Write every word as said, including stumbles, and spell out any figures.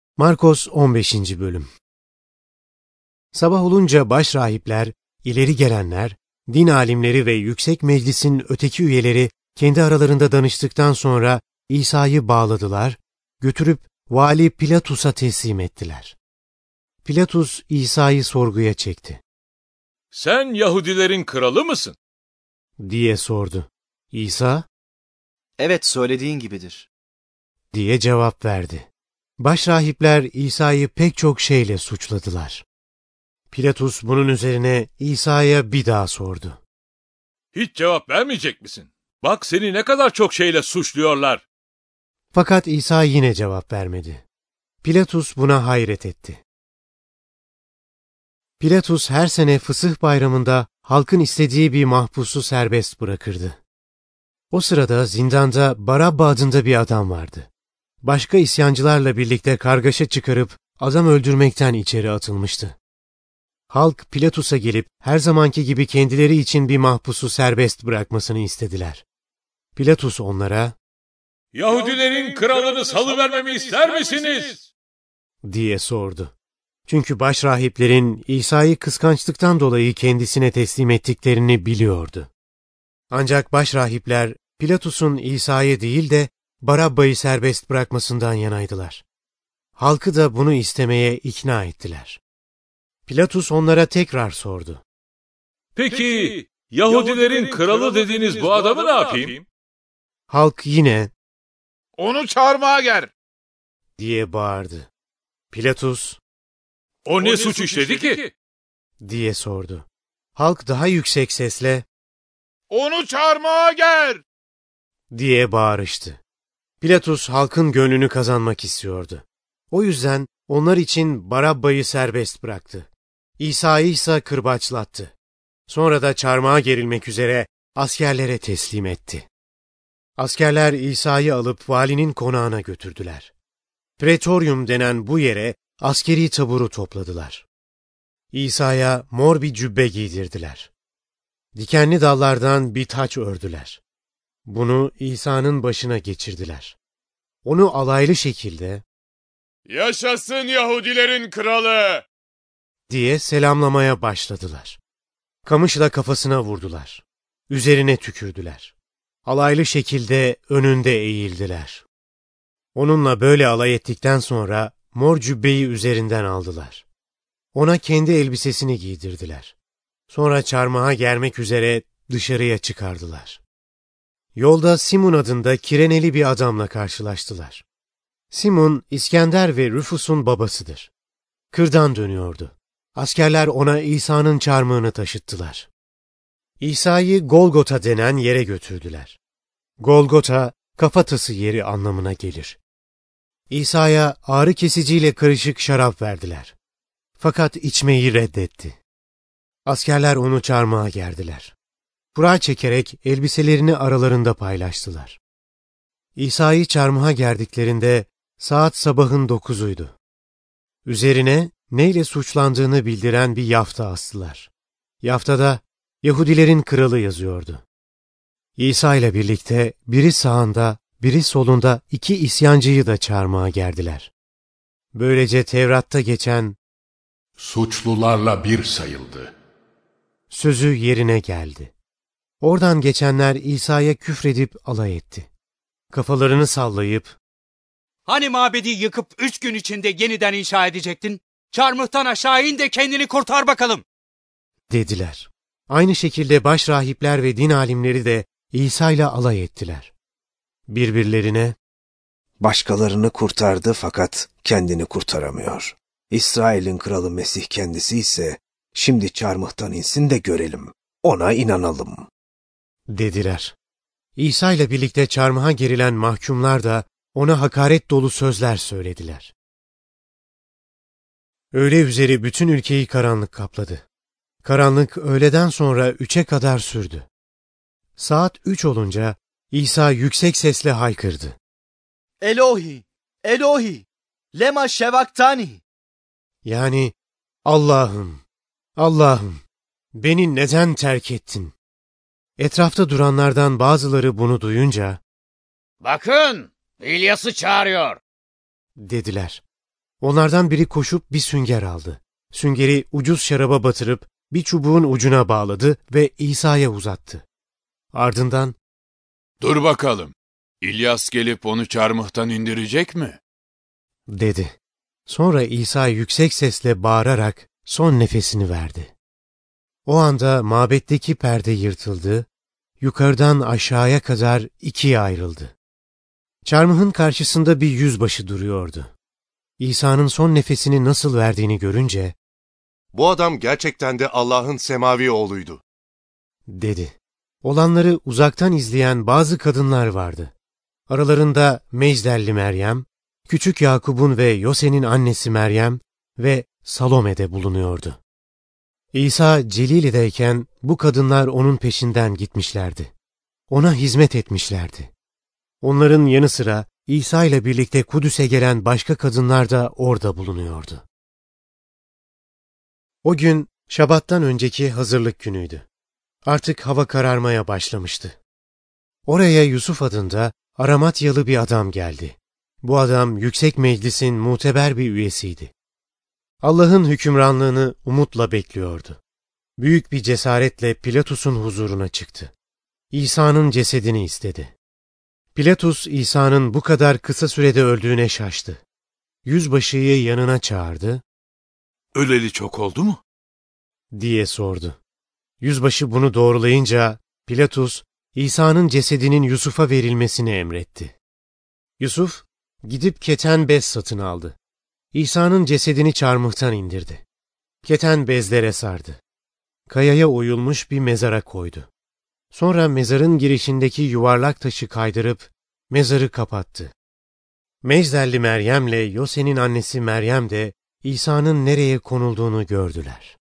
Markos on beşinci. Bölüm. Sabah olunca başrahipler, ileri gelenler, din alimleri ve yüksek meclisin öteki üyeleri kendi aralarında danıştıktan sonra İsa'yı bağladılar, götürüp vali Pilatus'a teslim ettiler. Pilatus İsa'yı sorguya çekti. "Sen Yahudilerin kralı mısın?" diye sordu. İsa, "Evet, söylediğin gibidir." diye cevap verdi. Başrahipler İsa'yı pek çok şeyle suçladılar. Pilatus bunun üzerine İsa'ya bir daha sordu. "Hiç cevap vermeyecek misin? Bak seni ne kadar çok şeyle suçluyorlar." Fakat İsa yine cevap vermedi. Pilatus buna hayret etti. Pilatus her sene Fısıh Bayramı'nda halkın istediği bir mahpusu serbest bırakırdı. O sırada zindanda Barabba adında bir adam vardı. Başka isyancılarla birlikte kargaşa çıkarıp adam öldürmekten içeri atılmıştı. Halk Pilatus'a gelip her zamanki gibi kendileri için bir mahpusu serbest bırakmasını istediler. Pilatus onlara, "Yahudilerin kralını salıvermemi ister misiniz?" diye sordu. Çünkü başrahiplerin İsa'yı kıskançlıktan dolayı kendisine teslim ettiklerini biliyordu. Ancak başrahipler Pilatus'un İsa'yı değil de Barabba'yı serbest bırakmasından yanaydılar. Halkı da bunu istemeye ikna ettiler. Pilatus onlara tekrar sordu. "Peki Yahudilerin kralı dediğiniz bu adamı ne yapayım?" Halk yine, "Onu çağırmaya gel!" diye bağırdı. Pilatus, "O ne suç işledi ki?" diye sordu. Halk daha yüksek sesle, "Onu çağırmaya gel!" diye bağırıştı. Pilatus halkın gönlünü kazanmak istiyordu. O yüzden onlar için Barabba'yı serbest bıraktı. İsa'yı ise kırbaçlattı. Sonra da çarmıha gerilmek üzere askerlere teslim etti. Askerler İsa'yı alıp valinin konağına götürdüler. Pretorium denen bu yere askeri taburu topladılar. İsa'ya mor bir cübbe giydirdiler. Dikenli dallardan bir taç ördüler. Bunu İsa'nın başına geçirdiler. Onu alaylı şekilde, "Yaşasın Yahudilerin kralı!" diye selamlamaya başladılar. Kamışla kafasına vurdular. Üzerine tükürdüler. Alaylı şekilde önünde eğildiler. Onunla böyle alay ettikten sonra mor cübbeyi üzerinden aldılar. Ona kendi elbisesini giydirdiler. Sonra çarmıha germek üzere dışarıya çıkardılar. Yolda Simon adında Kireneli bir adamla karşılaştılar. Simon, İskender ve Rufus'un babasıdır. Kırdan dönüyordu. Askerler ona İsa'nın çarmıhını taşıttılar. İsa'yı Golgota denen yere götürdüler. Golgota, kafatası yeri anlamına gelir. İsa'ya ağrı kesiciyle karışık şarap verdiler. Fakat içmeyi reddetti. Askerler onu çarmıha gerdiler. Kura çekerek elbiselerini aralarında paylaştılar. İsa'yı çarmıha gerdiklerinde saat sabahın dokuzuydu. Üzerine neyle suçlandığını bildiren bir yafta astılar. Yaftada Yahudilerin kralı yazıyordu. İsa ile birlikte biri sağında, biri solunda iki isyancıyı da çarmıha gerdiler. Böylece Tevrat'ta geçen "Suçlularla bir sayıldı" sözü yerine geldi. Oradan geçenler İsa'ya küfredip alay etti. Kafalarını sallayıp, "Hani mabedi yıkıp üç gün içinde yeniden inşa edecektin? Çarmıhtan aşağı in de kendini kurtar bakalım!" dediler. Aynı şekilde başrahipler ve din alimleri de İsa ile alay ettiler. Birbirlerine, "Başkalarını kurtardı fakat kendini kurtaramıyor. İsrail'in kralı Mesih kendisi ise şimdi çarmıhtan insin de görelim, ona inanalım," dediler. İsa ile birlikte çarmıha gerilen mahkumlar da ona hakaret dolu sözler söylediler. Öğle üzeri bütün ülkeyi karanlık kapladı. Karanlık öğleden sonra üçe kadar sürdü. Saat üç olunca İsa yüksek sesle haykırdı. "Elohi, Elohi, lema şevaktani." Yani, Allah'ım, Allah'ım, beni neden terk ettin? Etrafta duranlardan bazıları bunu duyunca, "Bakın, İlyas'ı çağırıyor," dediler. Onlardan biri koşup bir sünger aldı. Süngeri ucuz şaraba batırıp bir çubuğun ucuna bağladı ve İsa'ya uzattı. Ardından, Dur bakalım, İlyas gelip onu çarmıhtan indirecek mi? dedi. Sonra İsa yüksek sesle bağırarak son nefesini verdi. O anda mabetteki perde yırtıldı, yukarıdan aşağıya kadar ikiye ayrıldı. Çarmıhın karşısında bir yüzbaşı duruyordu. İsa'nın son nefesini nasıl verdiğini görünce, Bu adam gerçekten de Allah'ın semavi oğluydu, dedi. Olanları uzaktan izleyen bazı kadınlar vardı. Aralarında Mecdelli Meryem, küçük Yakub'un ve Yose'nin annesi Meryem ve Salome de bulunuyordu. İsa Celili'deyken bu kadınlar onun peşinden gitmişlerdi. Ona hizmet etmişlerdi. Onların yanı sıra İsa ile birlikte Kudüs'e gelen başka kadınlar da orada bulunuyordu. O gün Şabat'tan önceki hazırlık günüydü. Artık hava kararmaya başlamıştı. Oraya Yusuf adında Aramatyalı bir adam geldi. Bu adam Yüksek Meclis'in muteber bir üyesiydi. Allah'ın hükümranlığını umutla bekliyordu. Büyük bir cesaretle Pilatus'un huzuruna çıktı. İsa'nın cesedini istedi. Pilatus, İsa'nın bu kadar kısa sürede öldüğüne şaştı. Yüzbaşıyı yanına çağırdı, Öleli çok oldu mu? diye sordu. Yüzbaşı bunu doğrulayınca Pilatus, İsa'nın cesedinin Yusuf'a verilmesini emretti. Yusuf, gidip keten bez satın aldı. İsa'nın cesedini çarmıhtan indirdi. Keten bezlere sardı. Kayaya oyulmuş bir mezara koydu. Sonra mezarın girişindeki yuvarlak taşı kaydırıp mezarı kapattı. Mecdelli Meryem'le Yose'nin annesi Meryem de İsa'nın nereye konulduğunu gördüler.